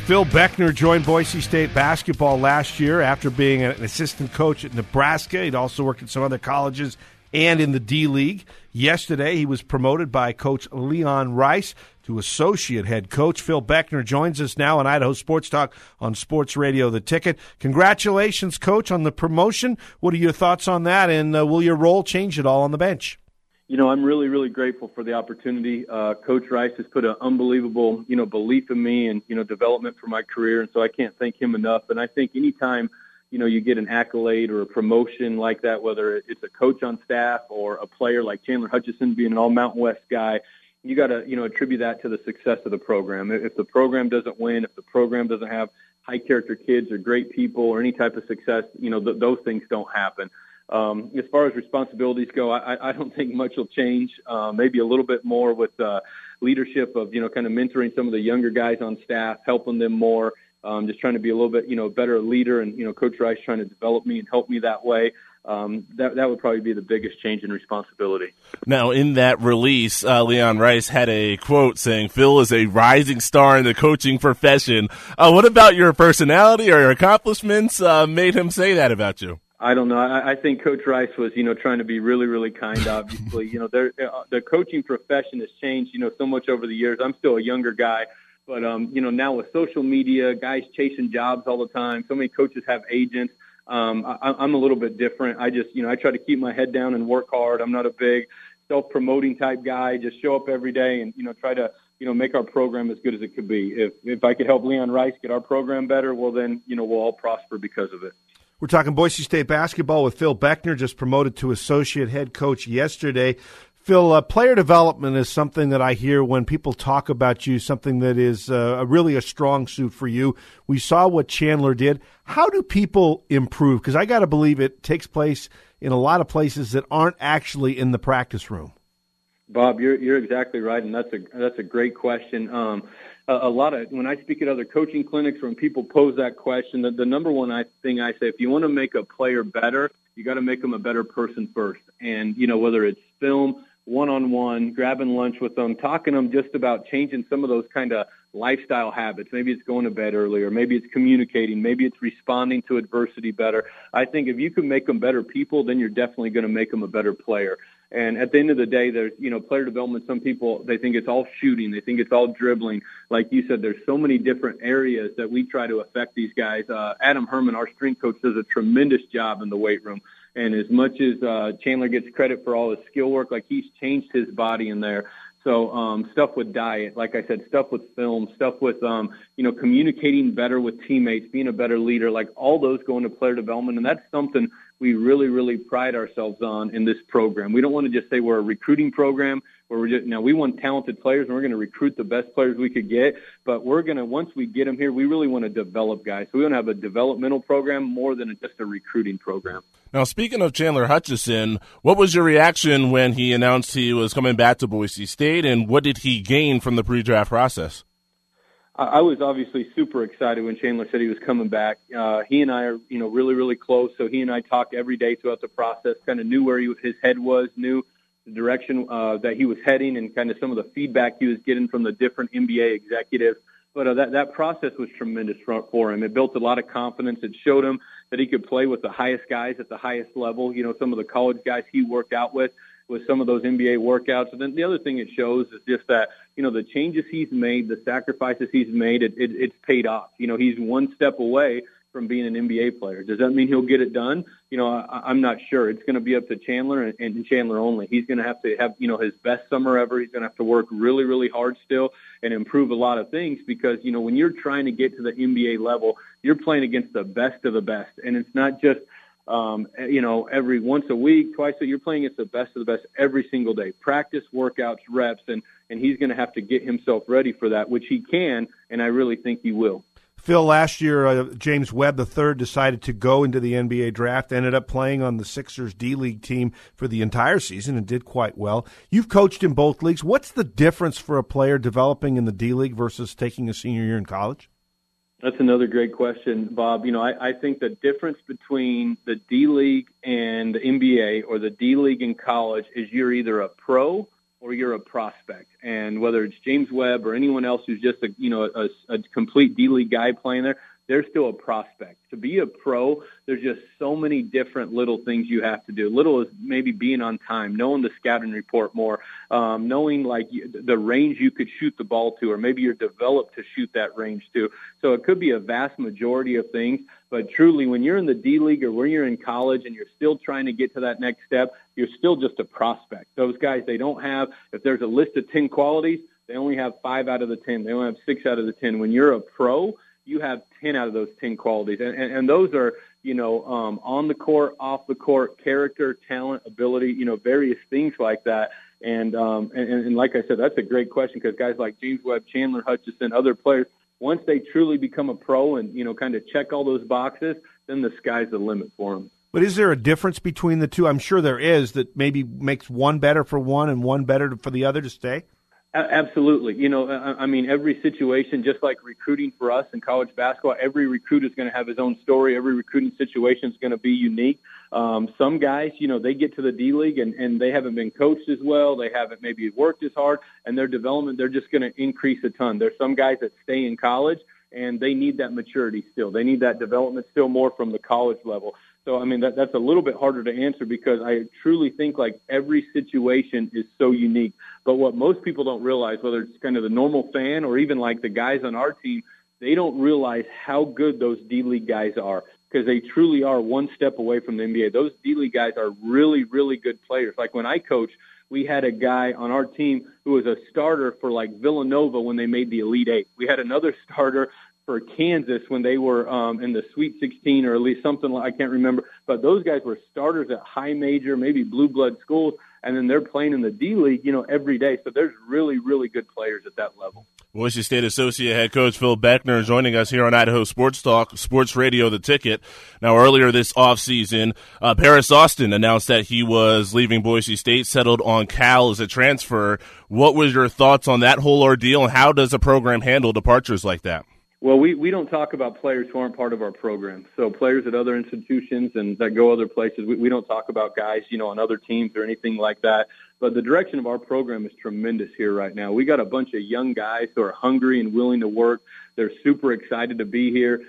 Phil Beckner joined Boise State basketball last year after being an assistant coach at Nebraska. He'd also worked at some other colleges and in the D-League. Yesterday, he was promoted by Coach Leon Rice to associate head coach. Phil Beckner joins us now on Idaho Sports Talk on Sports Radio The Ticket. Congratulations, Coach, on the promotion. What are your thoughts on that, and will your role change at all on the bench? You know, I'm really, really grateful for the opportunity. Coach Rice has put an unbelievable, belief in me and, development for my career, and so I can't thank him enough. And I think anytime, you get an accolade or a promotion like that, whether it's a coach on staff or a player like Chandler Hutchison being an all-Mountain West guy, you got to, attribute that to the success of the program. If the program doesn't win, if the program doesn't have high-character kids or great people or any type of success, those things don't happen. As far as responsibilities go, I don't think much will change. Maybe a little bit more with leadership of, kind of mentoring some of the younger guys on staff, helping them more, just trying to be a little bit, better leader. And, Coach Rice trying to develop me and help me that way. That would probably be the biggest change in responsibility. Now, in that release, Leon Rice had a quote saying, "Phil is a rising star in the coaching profession." What about your personality or your accomplishments made him say that about you? I don't know. I think Coach Rice was, trying to be really, really kind, obviously. The coaching profession has changed, so much over the years. I'm still a younger guy, but, now with social media, guys chasing jobs all the time, so many coaches have agents. I'm a little bit different. I just, I try to keep my head down and work hard. I'm not a big self-promoting type guy. Just show up every day and, try to, make our program as good as it could be. If I could help Leon Rice get our program better, well, then, we'll all prosper because of it. We're talking Boise State basketball with Phil Beckner, just promoted to associate head coach yesterday. Phil, player development is something that I hear when people talk about you, something that is really a strong suit for you. We saw what Chandler did. How do people improve? Because I got to believe it takes place in a lot of places that aren't actually in the practice room. Bob, you're exactly right, and that's a great question. A lot of when I speak at other coaching clinics, when people pose that question, the number one thing I say, if you want to make a player better, you got to make them a better person first. And whether it's film, one-on-one, grabbing lunch with them, talking to them just about changing some of those kind of lifestyle habits. Maybe it's going to bed earlier. Maybe it's communicating. Maybe it's responding to adversity better. I think if you can make them better people, then you're definitely going to make them a better player. And at the end of the day, there's, player development, some people, they think it's all shooting. They think it's all dribbling. Like you said, there's so many different areas that we try to affect these guys. Adam Herman, our strength coach, does a tremendous job in the weight room. And as much as Chandler gets credit for all his skill work, like he's changed his body in there. So stuff with diet, like I said, stuff with film, stuff with, communicating better with teammates, being a better leader, like all those go into player development. And that's something we really, really pride ourselves on in this program. We don't want to just say we're a recruiting program where we want talented players and we're going to recruit the best players we could get. But we're going to, once we get them here, we really want to develop guys. So we want to have a developmental program more than just a recruiting program. Now, speaking of Chandler Hutchison, what was your reaction when he announced he was coming back to Boise State, and what did he gain from the pre-draft process? I was obviously super excited when Chandler said he was coming back. He and I are, really, really close. So he and I talked every day throughout the process, kind of knew where his head was, knew the direction that he was heading, and kind of some of the feedback he was getting from the different NBA executives. But that process was tremendous for him. It built a lot of confidence. It showed him that he could play with the highest guys at the highest level. Some of the college guys he worked out with some of those NBA workouts. And then the other thing it shows is just that, the changes he's made, the sacrifices he's made, it's paid off. He's one step away from being an NBA player. Does that mean he'll get it done? I'm not sure. It's going to be up to Chandler and Chandler only. He's going to have, his best summer ever. He's going to have to work really, really hard still and improve a lot of things because, when you're trying to get to the NBA level, you're playing against the best of the best. And it's not just, every once a week, twice a year, you're playing against the best of the best every single day. Practice, workouts, reps, and he's going to have to get himself ready for that, which he can, and I really think he will. Phil, last year, James Webb III decided to go into the NBA draft, ended up playing on the Sixers D-League team for the entire season and did quite well. You've coached in both leagues. What's the difference for a player developing in the D-League versus taking a senior year in college? That's another great question, Bob. I think the difference between the D-League and the NBA or the D-League in college is you're either a pro or you're a prospect. And whether it's James Webb or anyone else who's just a complete D-League guy playing there, they're still a prospect. To be a pro, there's just so many different little things you have to do. Little is maybe being on time, knowing the scouting report more, knowing like the range you could shoot the ball to, or maybe you're developed to shoot that range to. So it could be a vast majority of things. But truly, when you're in the D-League or when you're in college and you're still trying to get to that next step, you're still just a prospect. Those guys, they don't have, if there's a list of 10 qualities, they only have 5 out of the 10. They only have 6 out of the 10. When you're a pro, you have 10 out of those 10 qualities. And those are, on the court, off the court, character, talent, ability, various things like that. And like I said, that's a great question, because guys like James Webb, Chandler Hutchison, other players, once they truly become a pro and, kind of check all those boxes, then the sky's the limit for them. But is there a difference between the two? I'm sure there is, that maybe makes one better for one and one better for the other to stay? Absolutely. Every situation, just like recruiting for us in college basketball, every recruit is going to have his own story. Every recruiting situation is going to be unique. Some guys, they get to the D-League and they haven't been coached as well. They haven't maybe worked as hard, and their development, they're just going to increase a ton. There's some guys that stay in college and they need that maturity still. They need that development still more from the college level. So, that's a little bit harder to answer, because I truly think like every situation is so unique. But what most people don't realize, whether it's kind of the normal fan or even like the guys on our team, they don't realize how good those D-League guys are, because they truly are one step away from the NBA. Those D-League guys are really, really good players. Like when I coached, we had a guy on our team who was a starter for like Villanova when they made the Elite Eight. We had another starter for Kansas when they were in the Sweet 16, or at least something like, I can't remember. But those guys were starters at high major, maybe blue blood schools, and then they're playing in the D-League, every day. So there's really, really good players at that level. Boise State Associate Head Coach Phil Beckner joining us here on Idaho Sports Talk, Sports Radio The Ticket. Now, earlier this offseason, Paris Austin announced that he was leaving Boise State, settled on Cal as a transfer. What was your thoughts on that whole ordeal, and how does a program handle departures like that? Well, we don't talk about players who aren't part of our program. So players at other institutions and that go other places, we don't talk about guys, on other teams or anything like that. But the direction of our program is tremendous here right now. We got a bunch of young guys who are hungry and willing to work. They're super excited to be here.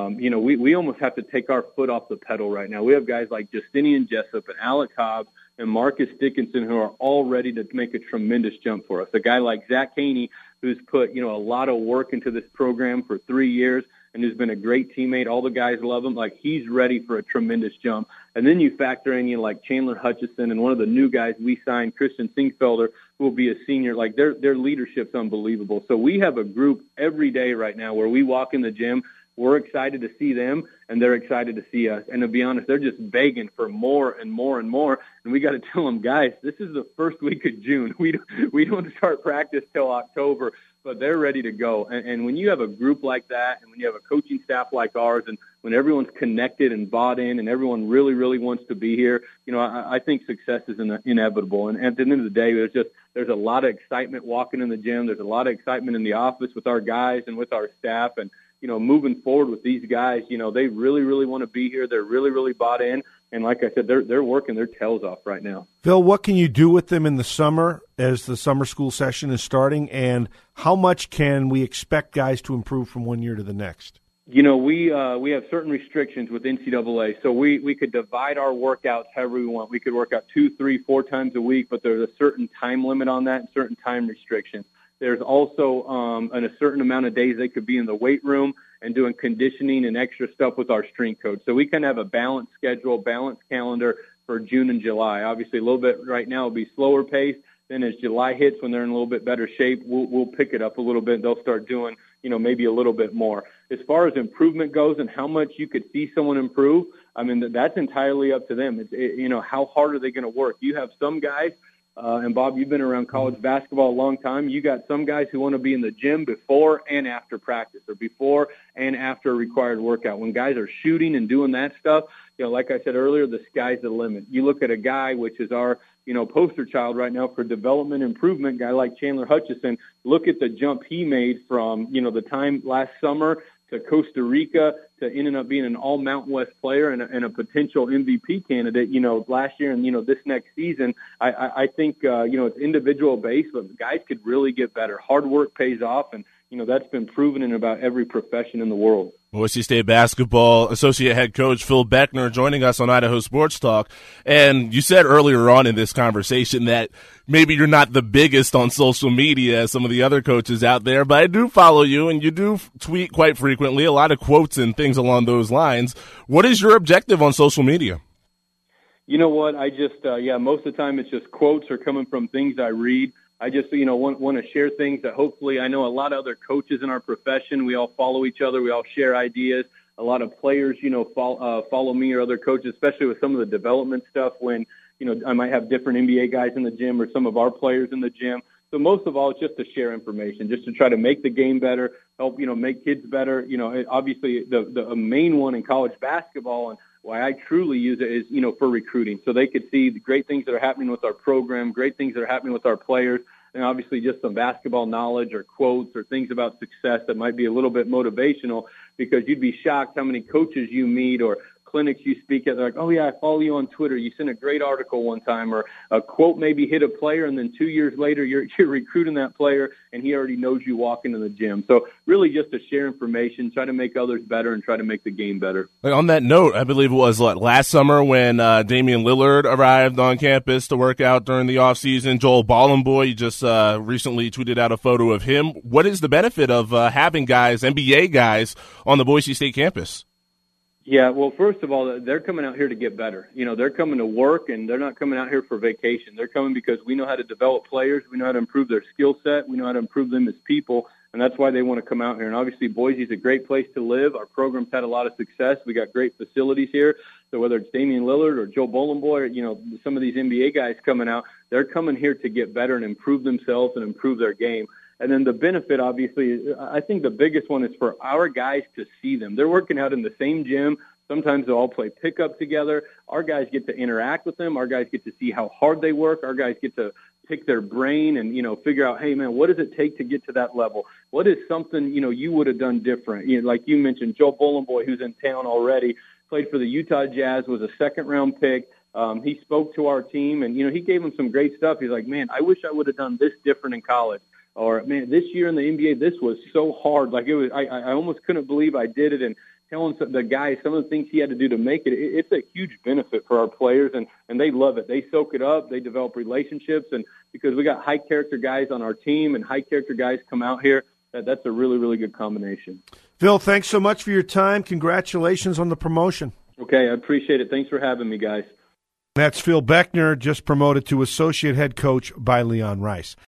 We almost have to take our foot off the pedal right now. We have guys like Justinian Jessup and Alec Hobbs and Marcus Dickinson who are all ready to make a tremendous jump for us. A guy like Zach Haney, who's put, a lot of work into this program for 3 years and who's been a great teammate. All the guys love him. Like, he's ready for a tremendous jump. And then you factor in, like Chandler Hutchison and one of the new guys we signed, Christian Singfelder, who will be a senior. Like, their leadership's unbelievable. So we have a group every day right now where we walk in the gym. We're excited to see them, and they're excited to see us. And to be honest, they're just begging for more and more and more. And we got to tell them, guys, this is the first week of June. We don't start practice till October, but they're ready to go. And when you have a group like that, and when you have a coaching staff like ours, and when everyone's connected and bought in, and everyone really, really wants to be here, I think success is inevitable. And at the end of the day, there's a lot of excitement walking in the gym. There's a lot of excitement in the office with our guys and with our staff. And moving forward with these guys, they really, really want to be here. They're really, really bought in. And like I said, they're working their tails off right now. Phil, what can you do with them in the summer as the summer school session is starting? And how much can we expect guys to improve from one year to the next? We have certain restrictions with NCAA. So we could divide our workouts however we want. We could work out 2, 3, 4 times a week, but there's a certain time limit on that and certain time restrictions. There's also a certain amount of days they could be in the weight room and doing conditioning and extra stuff with our strength coach. So we can have a balanced schedule, balanced calendar for June and July. Obviously, a little bit right now will be slower paced. Then as July hits, when they're in a little bit better shape, we'll pick it up a little bit. They'll start doing, maybe a little bit more. As far as improvement goes and how much you could see someone improve, that's entirely up to them. It's, how hard are they going to work? You have some guys, and Bob, you've been around college basketball a long time. You got some guys who want to be in the gym before and after practice, or before and after a required workout. When guys are shooting and doing that stuff, like I said earlier, the sky's the limit. You look at a guy, which is our, poster child right now for development improvement, guy like Chandler Hutchison. Look at the jump he made from, the time last summer to Costa Rica to ending up being an all Mountain West player and a potential MVP candidate, last year and, this next season. I think, it's individual based, but guys could really get better. Hard work pays off, and, that's been proven in about every profession in the world. Boise State basketball associate head coach Phil Beckner joining us on Idaho Sports Talk. And you said earlier on in this conversation that maybe you're not the biggest on social media as some of the other coaches out there, but I do follow you and you do tweet quite frequently, a lot of quotes and things along those lines. What is your objective on social media? You know what? I just, most of the time it's just quotes or coming from things I read. I just, want to share things that hopefully, I know a lot of other coaches in our profession, we all follow each other, we all share ideas. A lot of players, follow me or other coaches, especially with some of the development stuff when, I might have different NBA guys in the gym or some of our players in the gym. So most of all, it's just to share information, just to try to make the game better, help, make kids better. Obviously the main one in college basketball and why I truly use it is, for recruiting. So they could see the great things that are happening with our program, great things that are happening with our players, and obviously just some basketball knowledge or quotes or things about success that might be a little bit motivational, because you'd be shocked how many coaches you meet or clinics you speak at. They're like, oh, yeah, I follow you on Twitter. You sent a great article one time, or a quote maybe hit a player, and then 2 years later you're recruiting that player, and he already knows you walk into the gym. So really just to share information, try to make others better, and try to make the game better. On that note, I believe it was last summer when Damian Lillard arrived on campus to work out during the offseason. Joel Bolomboy, you just recently tweeted out a photo of him. What is the benefit of having guys, NBA guys, on the Boise State campus? Yeah, well, first of all, they're coming out here to get better. They're coming to work, and they're not coming out here for vacation. They're coming because we know how to develop players. We know how to improve their skill set. We know how to improve them as people, and that's why they want to come out here. And obviously, Boise's a great place to live. Our program's had a lot of success. We got great facilities here. So whether it's Damian Lillard or Joe Bolomboy or, some of these NBA guys coming out, they're coming here to get better and improve themselves and improve their game. And then the benefit, obviously, I think the biggest one is for our guys to see them. They're working out in the same gym. Sometimes they'll all play pickup together. Our guys get to interact with them. Our guys get to see how hard they work. Our guys get to pick their brain and, figure out, hey, man, what does it take to get to that level? What is something, you would have done different? Like you mentioned, Joe Bolomboy, who's in town already, played for the Utah Jazz, was a second-round pick. He spoke to our team, and, he gave them some great stuff. He's like, man, I wish I would have done this different in college. Or, man, this year in the NBA, this was so hard. Like, it was, I almost couldn't believe I did it. And telling the guys some of the things he had to do to make it, it's a huge benefit for our players, and they love it. They soak it up. They develop relationships. And because we got high-character guys on our team and high-character guys come out here, that's a really, really good combination. Phil, thanks so much for your time. Congratulations on the promotion. Okay, I appreciate it. Thanks for having me, guys. That's Phil Beckner, just promoted to associate head coach by Leon Rice.